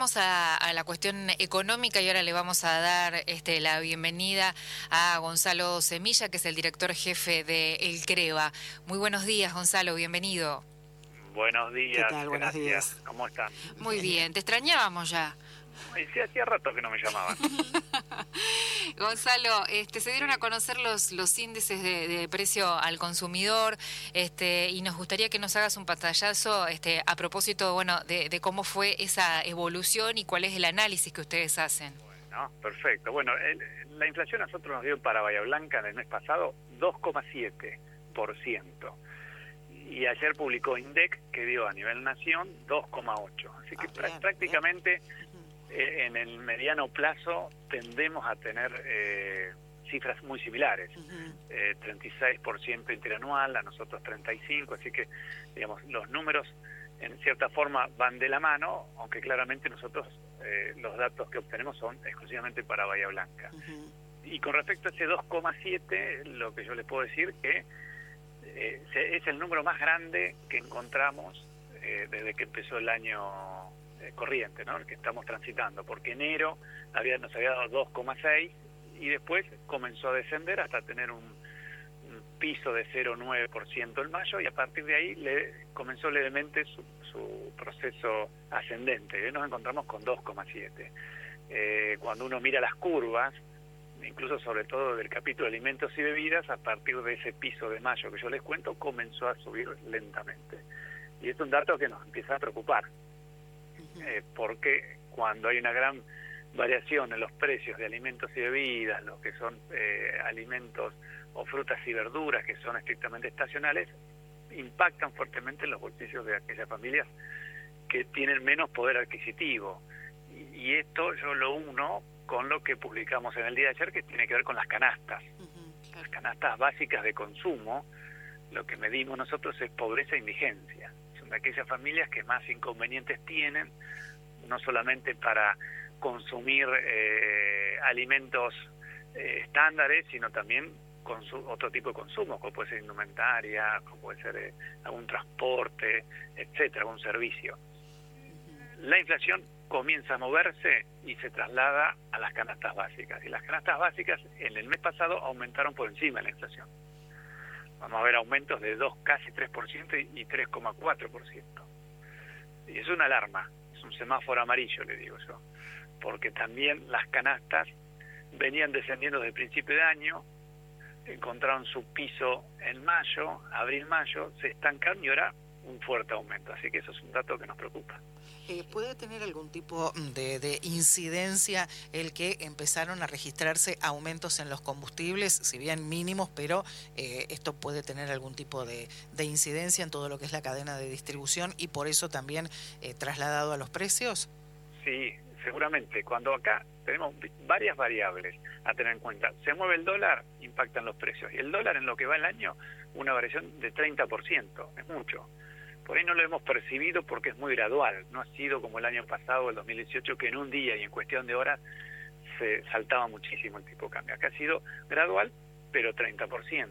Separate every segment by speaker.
Speaker 1: Vamos a la cuestión económica y ahora le vamos a dar la bienvenida a Gonzalo Semilla, que es el director jefe de El CREVA. Muy buenos días, Gonzalo, bienvenido.
Speaker 2: Buenos días,
Speaker 3: ¿Qué tal? Buenos días.
Speaker 2: ¿Cómo están?
Speaker 1: Muy bien, te extrañábamos ya.
Speaker 2: Sí, hacía rato que no me llamaban.
Speaker 1: Gonzalo, se dieron a conocer los índices de precio al consumidor, y nos gustaría que nos hagas un pantallazo, a propósito, bueno, de cómo fue esa evolución y cuál es el análisis que ustedes hacen.
Speaker 2: Bueno, perfecto. Bueno, la inflación a nosotros nos dio para Bahía Blanca en el mes pasado 2,7%. Y ayer publicó INDEC, que dio a nivel nación 2,8%. Así que prácticamente en el mediano plazo tendemos a tener cifras muy similares. 36% interanual, a nosotros 35%, así que digamos los números en cierta forma van de la mano, aunque claramente nosotros los datos que obtenemos son exclusivamente para Bahía Blanca. Y con respecto a ese 2,7%, lo que yo les puedo decir que es el número más grande que encontramos desde que empezó el año corriente, ¿no? El que estamos transitando, porque enero nos había dado 2,6 y después comenzó a descender hasta tener un piso de 0,9% en mayo, y a partir de ahí comenzó levemente su proceso ascendente. Hoy nos encontramos con 2,7. Cuando uno mira las curvas, incluso sobre todo del capítulo de alimentos y bebidas, a partir de ese piso de mayo que yo les cuento, comenzó a subir lentamente. Y es un dato que nos empieza a preocupar, porque cuando hay una gran variación en los precios de alimentos y bebidas, lo que son alimentos o frutas y verduras que son estrictamente estacionales, impactan fuertemente en los bolsillos de aquellas familias que tienen menos poder adquisitivo. Y esto yo lo uno con lo que publicamos en el día de ayer, que tiene que ver con las canastas. Las canastas básicas de consumo, lo que medimos nosotros es pobreza e indigencia. Son de aquellas familias que más inconvenientes tienen, no solamente para consumir alimentos estándares, sino también otro tipo de consumo, como puede ser indumentaria, como puede ser algún transporte, etcétera, algún servicio. La inflación comienza a moverse y se traslada a las canastas básicas. Y las canastas básicas en el mes pasado aumentaron por encima de la inflación. Vamos a ver aumentos de casi 3% y 3,4%. Y es una alarma, es un semáforo amarillo, le digo yo, porque también las canastas venían descendiendo desde el principio de año, encontraron su piso en mayo, abril-mayo, se estancaron y ahora un fuerte aumento. Así que eso es un dato que nos preocupa.
Speaker 3: ¿Puede tener algún tipo de incidencia el que empezaron a registrarse aumentos en los combustibles, si bien mínimos, pero esto puede tener algún tipo de incidencia en todo lo que es la cadena de distribución y por eso también trasladado a los precios?
Speaker 2: Sí, seguramente. Cuando acá tenemos varias variables a tener en cuenta. Se mueve el dólar, impactan los precios. Y el dólar en lo que va el año, una variación de 30%, es mucho. Por ahí no lo hemos percibido porque es muy gradual. No ha sido como el año pasado, el 2018, que en un día y en cuestión de horas se saltaba muchísimo el tipo de cambio. Acá ha sido gradual, pero 30%.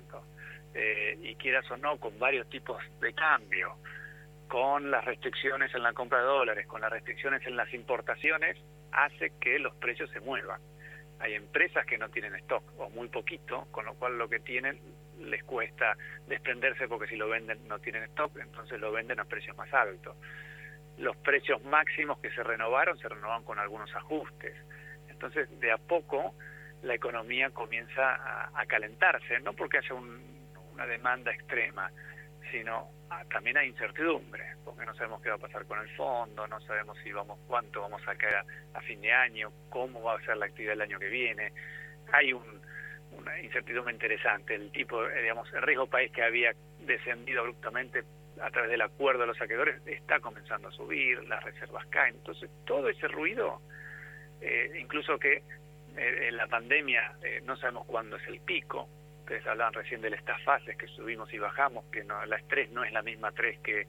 Speaker 2: Y quieras o no, con varios tipos de cambio, con las restricciones en la compra de dólares, con las restricciones en las importaciones, hace que los precios se muevan. Hay empresas que no tienen stock o muy poquito, con lo cual lo que tienen les cuesta desprenderse porque si lo venden no tienen stock, entonces lo venden a precios más altos. Los precios máximos que se renovaron con algunos ajustes. Entonces, de a poco la economía comienza a calentarse, no porque haya una demanda extrema, sino también hay incertidumbre, porque no sabemos qué va a pasar con el fondo, no sabemos cuánto vamos a caer a fin de año, cómo va a ser la actividad el año que viene. Hay una incertidumbre interesante. El riesgo país que había descendido abruptamente a través del acuerdo de los saqueadores está comenzando a subir, las reservas caen. Entonces, todo ese ruido, incluso que en la pandemia no sabemos cuándo es el pico. Ustedes hablaban recién de estas fases que subimos y bajamos, que no, la estrés no es la misma estrés que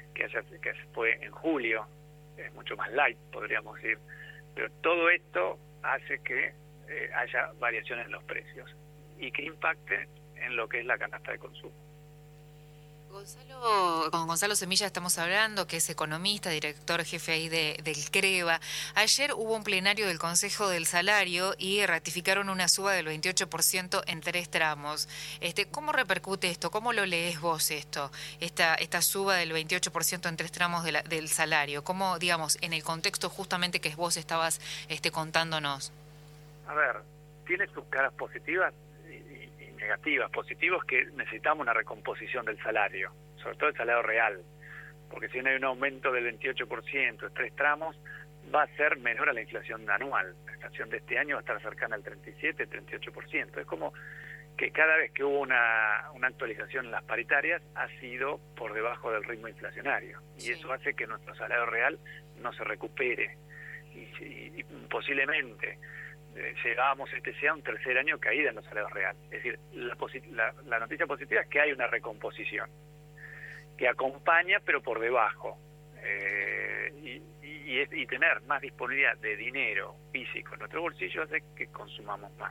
Speaker 2: fue en julio, es mucho más light, podríamos decir. Pero todo esto hace que haya variaciones en los precios y que impacte en lo que es la canasta de consumo.
Speaker 1: Con Gonzalo Semilla estamos hablando, que es economista, director jefe ahí del CREVA. Ayer hubo un plenario del Consejo del Salario y ratificaron una suba del 28% en 3 tramos. ¿Cómo repercute esto? ¿Cómo lo lees vos esto? Esta suba del 28% en 3 tramos del salario. ¿Cómo, digamos, en el contexto justamente que vos estabas contándonos?
Speaker 2: A ver, tiene sus caras positivas y negativas. Positivos que necesitamos una recomposición del salario, sobre todo el salario real, porque si no hay un aumento del 28% en 3 tramos, va a ser menor a la inflación anual. La inflación de este año va a estar cercana al 37, 38%. Es como que cada vez que hubo una actualización en las paritarias ha sido por debajo del ritmo inflacionario, y eso hace que nuestro salario real no se recupere, y posiblemente llegábamos sea un tercer año caída en los salarios reales. Es decir, la noticia positiva es que hay una recomposición que acompaña pero por debajo, y tener más disponibilidad de dinero físico en nuestro bolsillo hace que consumamos más.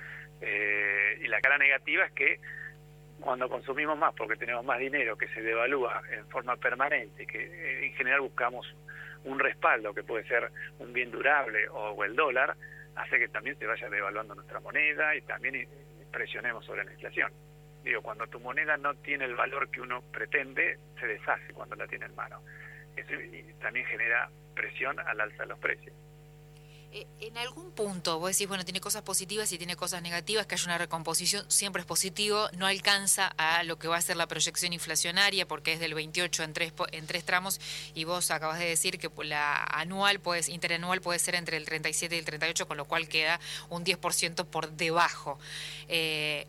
Speaker 2: Y la cara negativa es que cuando consumimos más porque tenemos más dinero que se devalúa en forma permanente, que en general buscamos un respaldo que puede ser un bien durable o el dólar, hace que también se vaya devaluando nuestra moneda y también presionemos sobre la inflación. Digo, cuando tu moneda no tiene el valor que uno pretende, se deshace cuando la tiene en mano. Eso también genera presión al alza de los precios.
Speaker 1: En algún punto vos decís, bueno, tiene cosas positivas y tiene cosas negativas, que haya una recomposición siempre es positivo, no alcanza a lo que va a ser la proyección inflacionaria porque es del 28 en tres tramos, y vos acabas de decir que la anual interanual puede ser entre el 37 y el 38, con lo cual queda un 10% por debajo. ¿De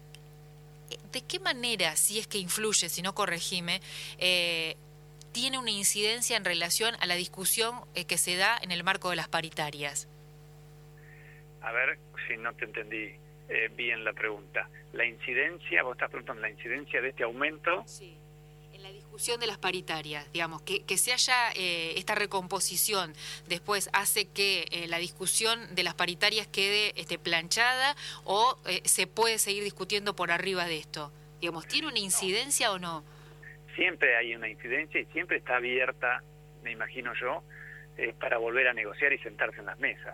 Speaker 1: qué manera, si es que influye, si no corregime, tiene una incidencia en relación a la discusión que se da en el marco de las paritarias?
Speaker 2: A ver si no te entendí bien la pregunta. La incidencia, vos estás preguntando la incidencia de este aumento.
Speaker 1: Sí, en la discusión de las paritarias, digamos, que se haya esta recomposición después hace que la discusión de las paritarias quede planchada, o se puede seguir discutiendo por arriba de esto. Digamos, ¿tiene una incidencia o no?
Speaker 2: Siempre hay una incidencia y siempre está abierta, me imagino yo, para volver a negociar y sentarse en las mesas.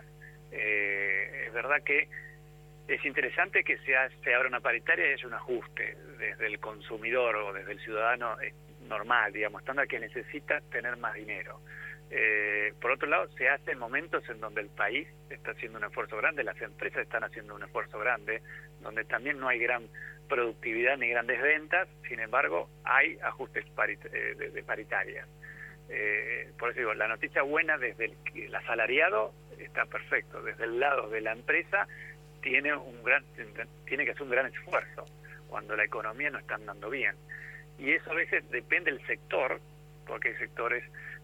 Speaker 2: Es verdad que es interesante que se abra una paritaria y haya un ajuste desde el consumidor o desde el ciudadano normal, digamos, estándar, que necesita tener más dinero. Por otro lado, se hace en momentos en donde el país está haciendo un esfuerzo grande, las empresas están haciendo un esfuerzo grande, donde también no hay gran productividad ni grandes ventas, sin embargo hay ajustes de paritarias. Por eso digo, la noticia buena desde el asalariado está perfecto, desde el lado de la empresa tiene que hacer un gran esfuerzo cuando la economía no está andando bien, y eso a veces depende del sector, porque hay sectores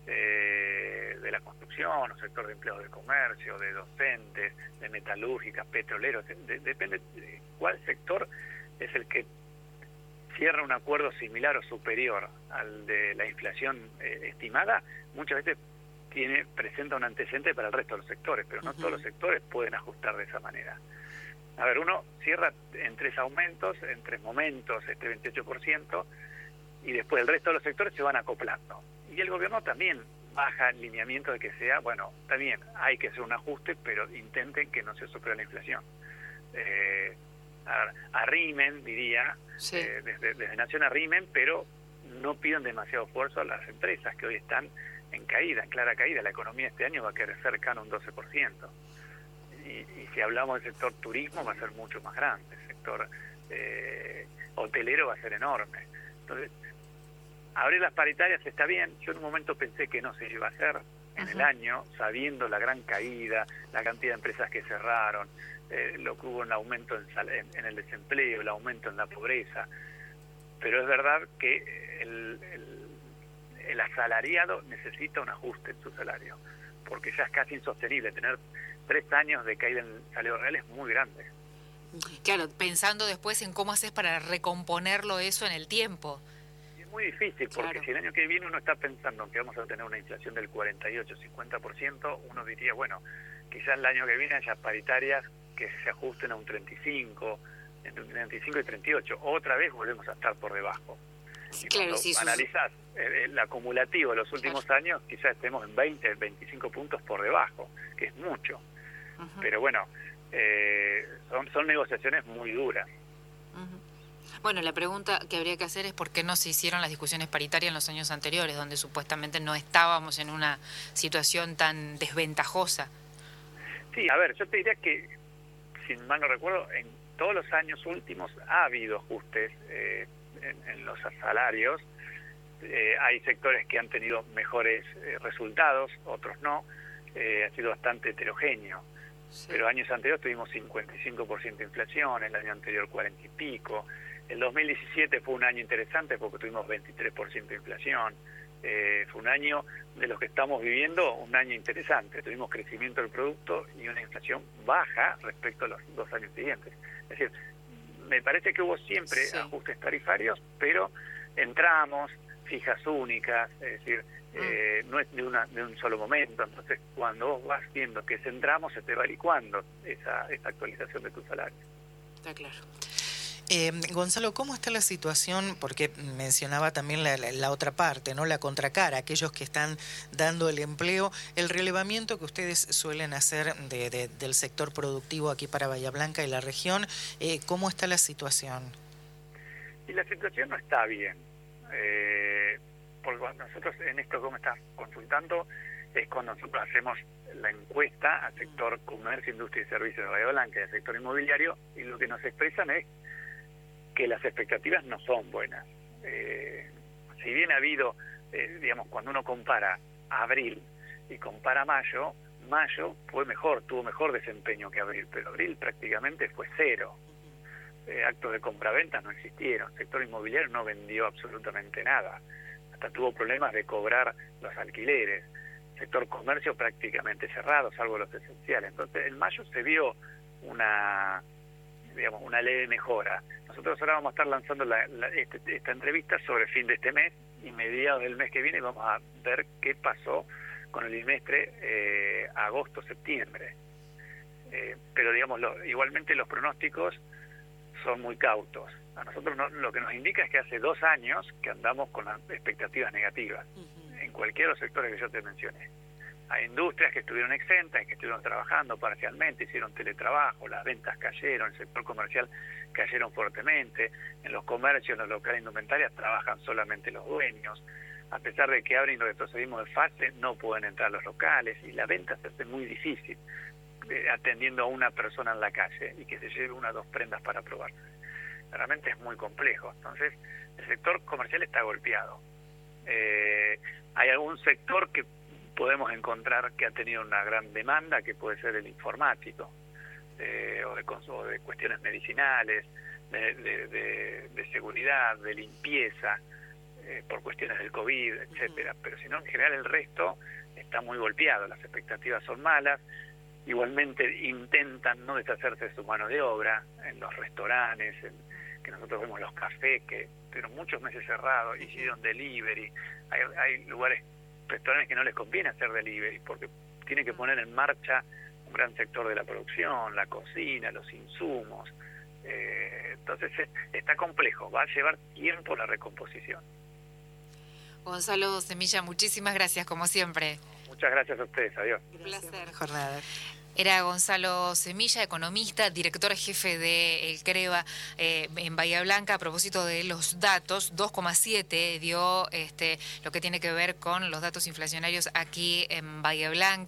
Speaker 2: de la construcción, o sector de empleados de comercio, de docentes, de metalúrgicas, petroleros, depende de cuál sector es el que cierra un acuerdo similar o superior al de la inflación estimada. Muchas veces presenta un antecedente para el resto de los sectores, pero no todos los sectores pueden ajustar de esa manera. A ver, uno cierra en 3 aumentos, en 3 momentos, 28%, y después el resto de los sectores se van acoplando. Y el gobierno también baja el lineamiento de que sea, bueno, está bien, hay que hacer un ajuste, pero intenten que no se supere la inflación. Arrimen, diría, sí. Desde Nación arrimen, pero no pidan demasiado esfuerzo a las empresas que hoy están en caída, en clara caída. La economía este año va a crecer cercano a un 12%. Y si hablamos del sector turismo, va a ser mucho más grande. El sector hotelero va a ser enorme. Entonces, abrir las paritarias está bien. Yo en un momento pensé que no se iba a hacer en el año, sabiendo la gran caída, la cantidad de empresas que cerraron, lo que hubo un aumento en el desempleo, el aumento en la pobreza. Pero es verdad que el asalariado necesita un ajuste en su salario, porque ya es casi insostenible. Tener 3 años de caída en el salario real es muy grande.
Speaker 1: Claro, pensando después en cómo haces para recomponerlo eso en el tiempo.
Speaker 2: Es muy difícil, porque si el año que viene uno está pensando que vamos a tener una inflación del 48-50%, uno diría, bueno, quizás el año que viene haya paritarias que se ajusten a un 35, entre un 35 y 38. Otra vez volvemos a estar por debajo. Y
Speaker 1: claro,
Speaker 2: cuando
Speaker 1: sí,
Speaker 2: analizás el acumulativo de los últimos años, quizás estemos en 20, 25 puntos por debajo, que es mucho. Pero bueno, son negociaciones muy duras.
Speaker 1: Bueno, la pregunta que habría que hacer es por qué no se hicieron las discusiones paritarias en los años anteriores, donde supuestamente no estábamos en una situación tan desventajosa.
Speaker 2: Sí, a ver, yo te diría que, si mal no recuerdo, en todos los años últimos ha habido ajustes en los salarios. Hay sectores que han tenido mejores resultados, otros no. Ha sido bastante heterogéneo. Sí. Pero años anteriores tuvimos 55% de inflación, el año anterior 40 y pico. El 2017 fue un año interesante porque tuvimos 23% de inflación. Fue un año de los que estamos viviendo, un año interesante. Tuvimos crecimiento del producto y una inflación baja respecto a los 2 años siguientes. Es decir, me parece que hubo siempre ajustes tarifarios, pero entramos, fijas únicas, es decir, no es de un solo momento. Entonces, cuando vos vas viendo que entramos, se te va licuando esa actualización de tu salario.
Speaker 1: Está claro.
Speaker 3: Gonzalo, ¿cómo está la situación? Porque mencionaba también la otra parte, ¿no? La contracara, aquellos que están dando el empleo, el relevamiento que ustedes suelen hacer del sector productivo aquí para Bahía Blanca y la región, ¿cómo está la situación?
Speaker 2: Y la situación no está bien, porque cuando nosotros en esto que me estás consultando es cuando nosotros hacemos la encuesta al sector comercio, industria y servicios de Bahía Blanca y al sector inmobiliario, y lo que nos expresan es que las expectativas no son buenas. Si bien ha habido, digamos, cuando uno compara abril y compara mayo fue mejor, tuvo mejor desempeño que abril, pero abril prácticamente fue cero. Actos de compraventa no existieron, el sector inmobiliario no vendió absolutamente nada, hasta tuvo problemas de cobrar los alquileres, el sector comercio prácticamente cerrado, salvo los esenciales. Entonces en mayo se vio una leve mejora. Nosotros ahora vamos a estar lanzando esta entrevista sobre el fin de este mes y mediados del mes que viene vamos a ver qué pasó con el bimestre agosto-septiembre. Pero digamos, igualmente los pronósticos son muy cautos. A nosotros lo que nos indica es que hace 2 años que andamos con las expectativas negativas en cualquiera de los sectores que yo te mencioné. Hay industrias que estuvieron exentas, que estuvieron trabajando parcialmente, hicieron teletrabajo, las ventas cayeron, el sector comercial cayeron fuertemente, en los comercios, en los locales de indumentarias trabajan solamente los dueños. A pesar de que abren y retrocedimos de fase, no pueden entrar a los locales y la venta se hace muy difícil atendiendo a una persona en la calle y que se lleve 1 o 2 prendas para probar. Realmente es muy complejo. Entonces, el sector comercial está golpeado. Hay algún sector que podemos encontrar que ha tenido una gran demanda, que puede ser el informático, o de cuestiones medicinales, de seguridad, de limpieza, por cuestiones del COVID, etcétera. Pero si no, en general el resto está muy golpeado, las expectativas son malas. Igualmente intentan no deshacerse de su mano de obra en los restaurantes, que nosotros vemos los cafés que tuvieron muchos meses cerrados, hicieron delivery. Hay lugares, restaurantes que no les conviene hacer delivery porque tienen que poner en marcha un gran sector de la producción, la cocina, los insumos. Entonces está complejo, va a llevar tiempo la recomposición.
Speaker 1: Gonzalo Semilla, muchísimas gracias como siempre.
Speaker 2: Muchas gracias a ustedes, adiós.
Speaker 1: Un placer.
Speaker 3: Jornada.
Speaker 1: Era Gonzalo Semilla, economista, director jefe de El CREVA en Bahía Blanca. A propósito de los datos, 2,7 dio lo que tiene que ver con los datos inflacionarios aquí en Bahía Blanca.